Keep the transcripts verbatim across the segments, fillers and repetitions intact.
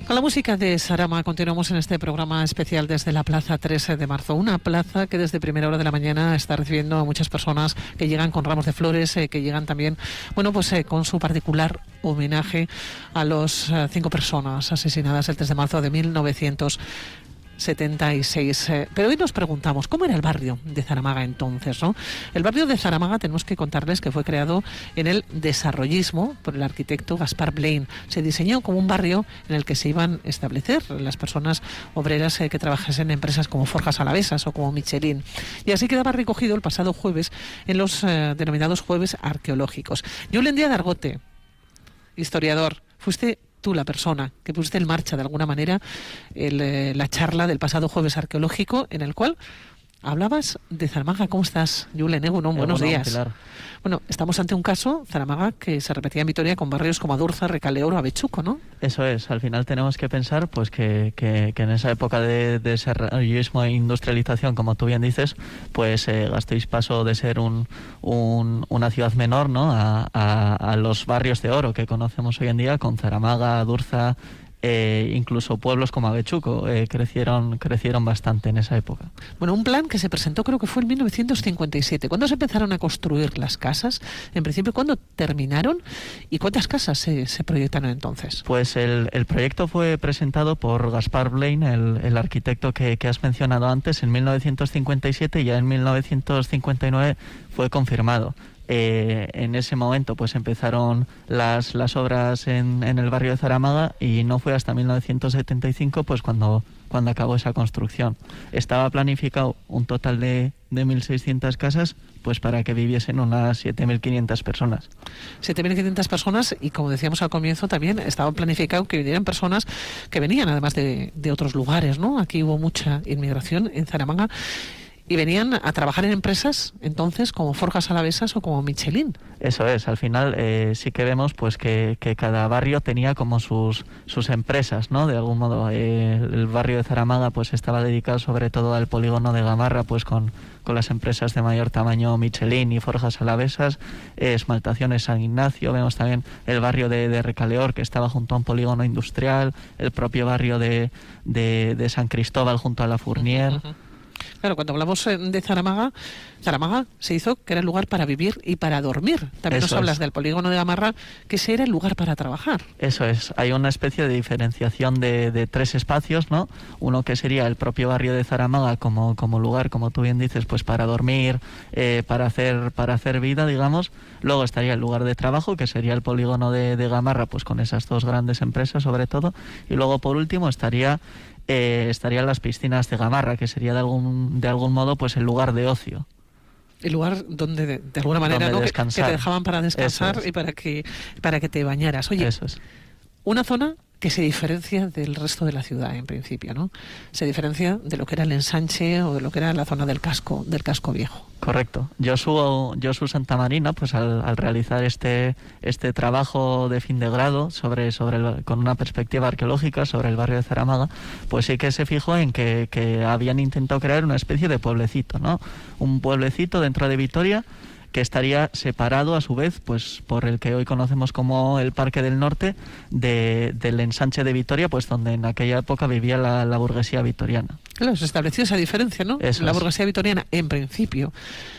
Con la música de Sarama continuamos en este programa especial desde la Plaza trece de marzo, una plaza que desde primera hora de la mañana está recibiendo a muchas personas que llegan con ramos de flores, eh, que llegan también, bueno, pues eh, con su particular homenaje a los eh, cinco personas asesinadas el tres de marzo de mil novecientos setenta y seis. Eh, pero hoy nos preguntamos, ¿cómo era el barrio de Zaramaga entonces, ¿no? El barrio de Zaramaga, tenemos que contarles que fue creado en el desarrollismo por el arquitecto Gaspar Blain. Se diseñó como un barrio en el que se iban a establecer las personas obreras eh, que trabajasen en empresas como Forjas Alavesas o como Michelin. Y así quedaba recogido el pasado jueves en los eh, denominados jueves arqueológicos. Julen Díaz Argote, historiador, fuiste tú la persona que pusiste en marcha de alguna manera el, eh, la charla del pasado jueves arqueológico en el cual hablabas de Zaramaga. ¿Cómo estás, Julen? Egunon, buenos Egunon, días. Pilar. Bueno, estamos ante un caso, Zaramaga, que se repetía en Vitoria con barrios como Adurza, Recaleor o Avechuco, ¿no? Eso es, al final tenemos que pensar pues que, que, que en esa época de, de desarrollismo e industrialización, como tú bien dices, pues eh, Gasteiz pasó de ser un, un, una ciudad menor, ¿no?, a, a, a los barrios de oro que conocemos hoy en día, con Zaramaga, Adurza, Eh, incluso pueblos como Avechuco eh, crecieron crecieron bastante en esa época. Bueno, un plan que se presentó creo que fue en mil novecientos cincuenta y siete. ¿Cuándo se empezaron a construir las casas? En principio, ¿cuándo terminaron? ¿Y cuántas casas se, se proyectaron entonces? Pues el, el proyecto fue presentado por Gaspar Blain, el, el arquitecto que, que has mencionado antes, en mil novecientos cincuenta y siete, y ya en mil novecientos cincuenta y nueve fue confirmado. Eh, en ese momento pues empezaron las, las obras en, en el barrio de Zaramaga, y no fue hasta mil novecientos setenta y cinco pues cuando, cuando acabó esa construcción. Estaba planificado un total de, de mil seiscientas casas pues para que viviesen unas siete mil quinientas personas. siete mil quinientas personas, y como decíamos al comienzo también estaba planificado que vinieran personas que venían además de, de otros lugares, ¿no? Aquí hubo mucha inmigración en Zaramaga. Y venían a trabajar en empresas entonces como Forjas Alavesas o como Michelin. Eso es, al final eh, sí que vemos pues que, que cada barrio tenía como sus sus empresas, ¿no? De algún modo eh, el barrio de Zaramaga pues estaba dedicado sobre todo al polígono de Gamarra, pues con, con las empresas de mayor tamaño Michelin y Forjas Alavesas, eh, Esmaltaciones San Ignacio. Vemos también el barrio de, de Recaleor, que estaba junto a un polígono industrial, el propio barrio de, de, de San Cristóbal junto a la Fournier. Uh-huh. Claro, cuando hablamos de Zaramaga, Zaramaga se hizo que era el lugar para vivir y para dormir. También Eso nos hablas es. del polígono de Gamarra, que ese era el lugar para trabajar. Eso es, hay una especie de diferenciación de, de tres espacios, ¿no? Uno que sería el propio barrio de Zaramaga como, como lugar, como tú bien dices, pues para dormir, eh, para hacer para hacer vida, digamos. Luego estaría el lugar de trabajo, que sería el polígono de, de Gamarra, pues con esas dos grandes empresas sobre todo. Y luego, por último, estaría eh, estarían las piscinas de Gamarra, que sería de algún de algún modo pues el lugar de ocio. El lugar donde de, de alguna manera, ¿no?, que, que te dejaban para descansar y para que para que te bañaras. Oye, Eso es. Una zona que se diferencia del resto de la ciudad en principio, ¿no? Se diferencia de lo que era el ensanche o de lo que era la zona del casco del casco viejo. Correcto. Josu, Josu Santamarina, pues al, al realizar este este trabajo de fin de grado sobre sobre el, con una perspectiva arqueológica sobre el barrio de Zaramaga, pues sí que se fijó en que, que habían intentado crear una especie de pueblecito, ¿no? Un pueblecito dentro de Vitoria, que estaría separado a su vez pues por el que hoy conocemos como el Parque del Norte de, del ensanche de Vitoria, pues donde en aquella época vivía la, la burguesía vitoriana. Claro, se estableció esa diferencia, ¿no? Eso la es. burguesía vitoriana, en principio,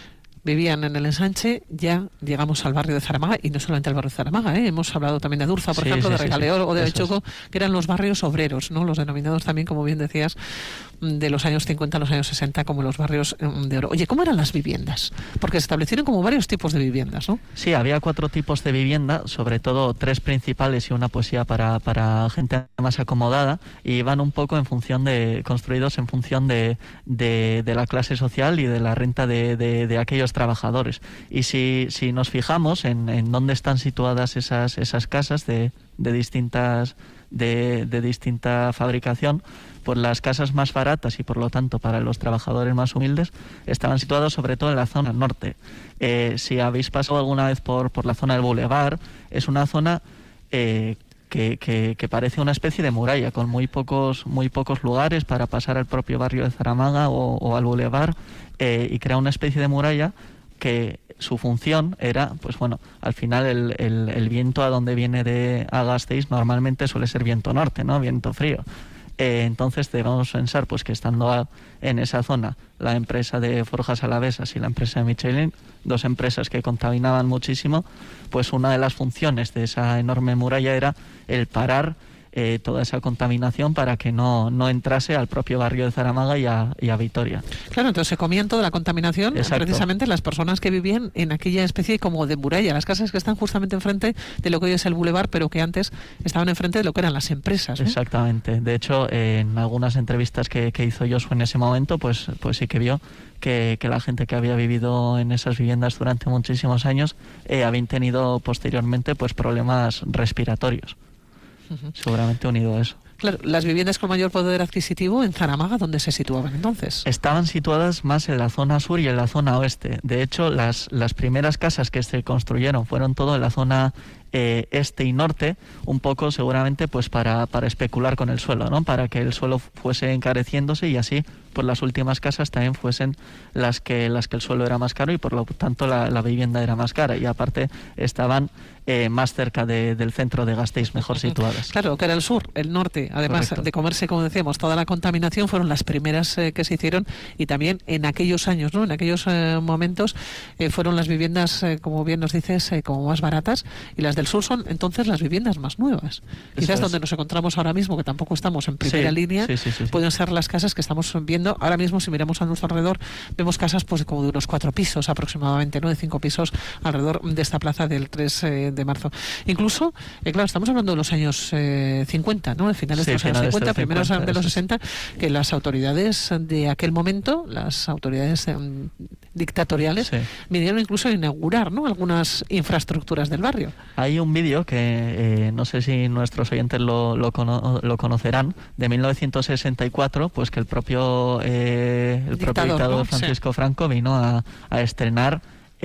vivían en el ensanche. Ya llegamos al barrio de Zaramaga, y no solamente al barrio de Zaramaga, ¿eh? Hemos hablado también de Adurza, por Sí, ejemplo, sí, de sí, Recaleor sí. o de Eso Avechuco, que eran los barrios obreros, ¿no? Los denominados también, como bien decías, de los años cincuenta a los años sesenta como los barrios de oro. Oye, ¿cómo eran las viviendas? Porque se establecieron como varios tipos de viviendas, ¿no? Sí, había cuatro tipos de vivienda, sobre todo tres principales y una poesía para, para gente más acomodada, y van un poco en función de, construidos en función de, de, de la clase social y de la renta de, de, de aquellos trabajadores. Y si, si nos fijamos en, en dónde están situadas esas, esas casas de, de distintas de, de distinta fabricación, pues las casas más baratas y por lo tanto para los trabajadores más humildes estaban situadas sobre todo en la zona norte. Eh, si habéis pasado alguna vez por, por la zona del Boulevard, es una zona eh, que, que, que parece una especie de muralla, con muy pocos muy pocos lugares para pasar al propio barrio de Zaramaga o, o al Boulevard, eh, y crea una especie de muralla que su función era, pues bueno, al final el, el, el viento a donde viene de a Gasteiz normalmente suele ser viento norte, ¿no? Viento frío. Eh, entonces debemos pensar pues que estando a, en esa zona la empresa de Forjas Alavesas y la empresa de Michelin, dos empresas que contaminaban muchísimo, pues una de las funciones de esa enorme muralla era el parar eh, toda esa contaminación para que no, no entrase al propio barrio de Zaramaga y a, y a Vitoria. Claro, entonces se comían toda la contaminación. Exacto. Precisamente las personas que vivían en aquella especie como de muralla, las casas que están justamente enfrente de lo que hoy es el bulevar, pero que antes estaban enfrente de lo que eran las empresas, ¿no? Exactamente. De hecho, eh, en algunas entrevistas que, que hizo Josu en ese momento, pues, pues sí que vio que, que la gente que había vivido en esas viviendas durante muchísimos años eh, habían tenido posteriormente pues problemas respiratorios. Uh-huh. Seguramente unido a eso. Claro, las viviendas con mayor poder adquisitivo en Zaramaga, ¿dónde se situaban entonces? Estaban situadas más en la zona sur y en la zona oeste. De hecho, las, las primeras casas que se construyeron fueron todo en la zona eh, este y norte, un poco seguramente pues para, para especular con el suelo, ¿no? Para que el suelo fuese encareciéndose y así pues las últimas casas también fuesen las que las que el suelo era más caro y por lo tanto la, la vivienda era más cara, y aparte estaban eh, más cerca de, del centro de Gasteiz, mejor situadas. Claro, que era el sur, el norte, además Correcto. De comerse, como decíamos, toda la contaminación, fueron las primeras eh, que se hicieron, y también en aquellos años, ¿no? En aquellos eh, momentos eh, fueron las viviendas, eh, como bien nos dices, eh, como más baratas, y las del sur son entonces las viviendas más nuevas. Quizás es. Donde nos encontramos ahora mismo, que tampoco estamos en primera sí, línea, sí, sí, sí, sí. pueden ser las casas que estamos viendo ahora mismo. Si miramos a nuestro alrededor, vemos casas pues como de unos cuatro pisos aproximadamente, no de cinco pisos alrededor de esta plaza del tres de marzo. Incluso, eh, claro, estamos hablando de los años eh, cincuenta, ¿no? De finales sí, de los años cincuenta, primeros de los sí. sesenta, que las autoridades de aquel momento, las autoridades eh, dictatoriales, sí. vinieron incluso a inaugurar, ¿no? Algunas infraestructuras del barrio. Hay un vídeo que eh, no sé si nuestros oyentes lo, lo, cono lo conocerán, de mil novecientos sesenta y cuatro, pues que el propio eh, el dictador, propio dictador ¿no? Francisco sí. Franco vino a, a estrenar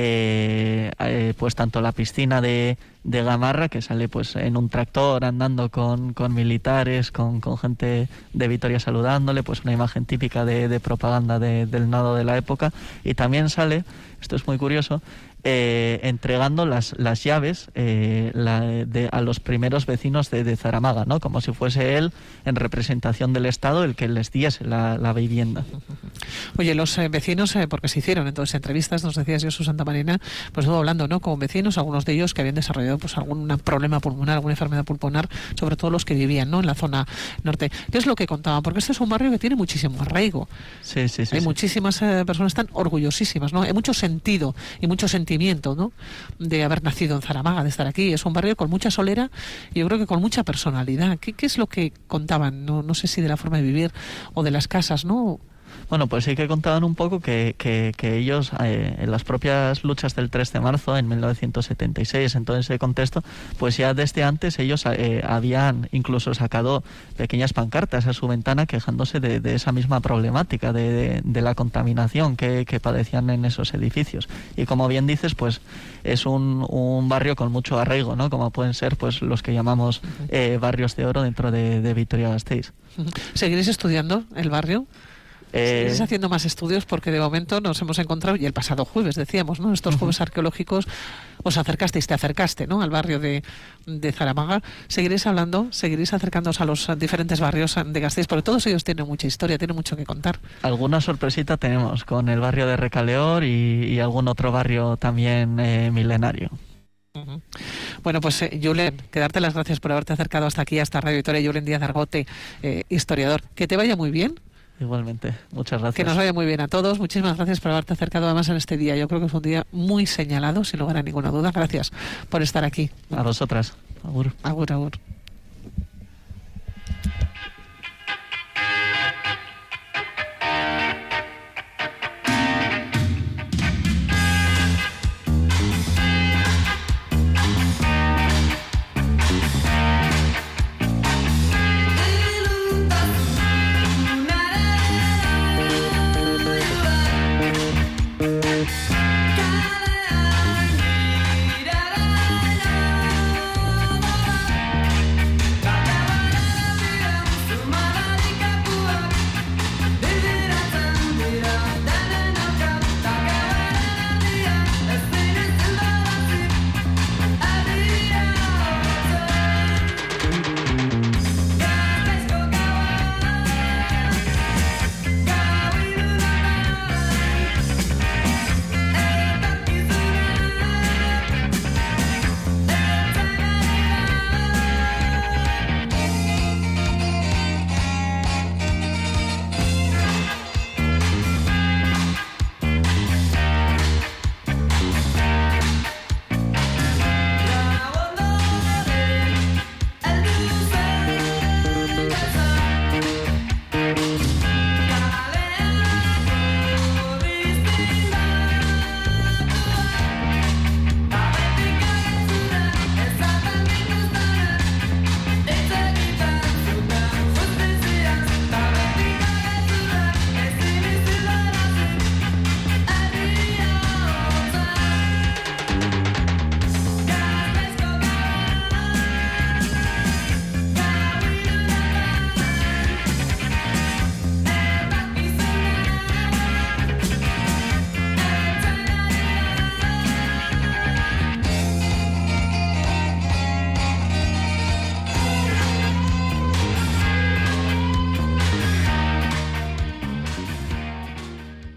eh, eh, pues tanto la piscina de, de Gamarra, que sale pues en un tractor andando con, con militares, con, con gente de Vitoria saludándole, pues una imagen típica de, de propaganda de, del nado de la época, y también sale, esto es muy curioso, Eh, entregando las, las llaves eh, la, de, a los primeros vecinos de, de Zaramaga, ¿no? Como si fuese él, en representación del Estado, el que les diese la, la vivienda. Oye, los eh, vecinos, eh, porque se hicieron entonces entrevistas, nos decías Josu Santamarina, pues estuvo hablando, ¿no? Con vecinos, algunos de ellos que habían desarrollado pues algún problema pulmonar, alguna enfermedad pulmonar, sobre todo los que vivían, ¿no? En la zona norte. ¿Qué es lo que contaban? Porque este es un barrio que tiene muchísimo arraigo. Sí, sí, sí. Hay sí. muchísimas eh, personas tan orgullosísimas, ¿no? Hay mucho sentido y mucho sentimiento, ¿no? De haber nacido en Zaramaga, de estar aquí. Es un barrio con mucha solera y yo creo que con mucha personalidad. ¿Qué, qué es lo que contaban? No, no sé si de la forma de vivir o de las casas, ¿no? Bueno, pues sí que contaban un poco que, que, que ellos, eh, en las propias luchas del tres de marzo, en mil novecientos setenta y seis, en todo ese contexto, pues ya desde antes ellos eh, habían incluso sacado pequeñas pancartas a su ventana quejándose de, de esa misma problemática, de, de, de la contaminación que, que padecían en esos edificios. Y como bien dices, pues es un, un barrio con mucho arraigo, ¿no? Como pueden ser pues los que llamamos eh, barrios de oro dentro de, de Vitoria-Gasteiz. ¿Seguiréis estudiando el barrio? Eh, ¿Estás haciendo más estudios? Porque de momento nos hemos encontrado, y el pasado jueves decíamos, ¿no? Estos jueves uh-huh. arqueológicos, os acercasteis, te acercaste, ¿no? Al barrio de, de Zaramaga. ¿Seguiréis hablando? ¿Seguiréis acercándoos a los diferentes barrios de Gasteiz? Porque todos ellos tienen mucha historia, tienen mucho que contar. Alguna sorpresita tenemos con el barrio de Recaleor y, y algún otro barrio también eh, milenario. Uh-huh. Bueno, pues eh, Julen, que darte las gracias por haberte acercado hasta aquí, hasta Radio Vitoria. Julen Díaz Argote, eh, historiador. Que te vaya muy bien. Igualmente, muchas gracias. Que nos vaya muy bien a todos. Muchísimas gracias por haberte acercado además en este día. Yo creo que es un día muy señalado, sin lugar a ninguna duda. Gracias por estar aquí. A vosotras. Agur. Agur, agur.